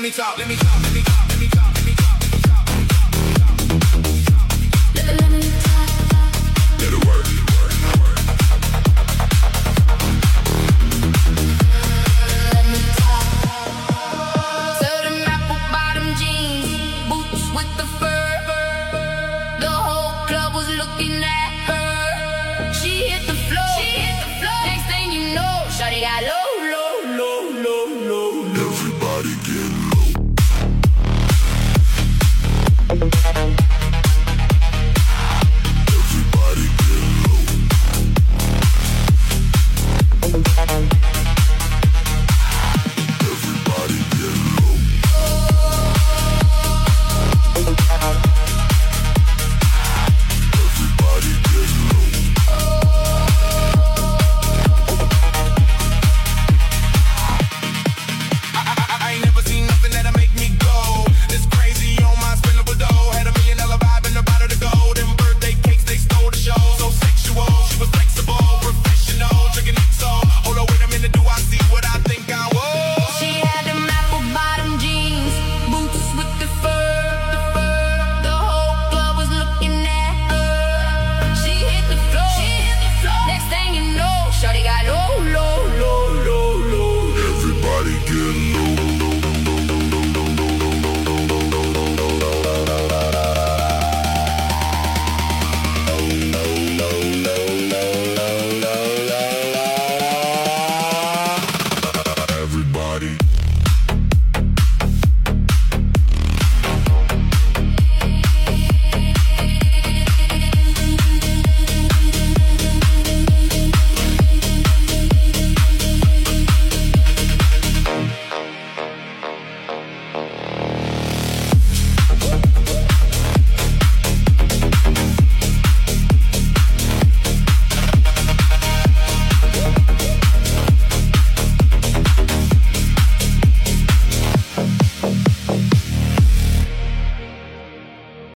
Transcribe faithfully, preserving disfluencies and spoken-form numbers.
me talk, let me talk, let me talk, let me talk, let me talk, let me talk, let me talk, let me talk. Let me talk. Let it work, let it work, let it work. Let me talk. So them apple bottom jeans, boots with the fur. The whole club was looking at her. She hit the floor. She hit the floor. Next thing you know, shawty got low.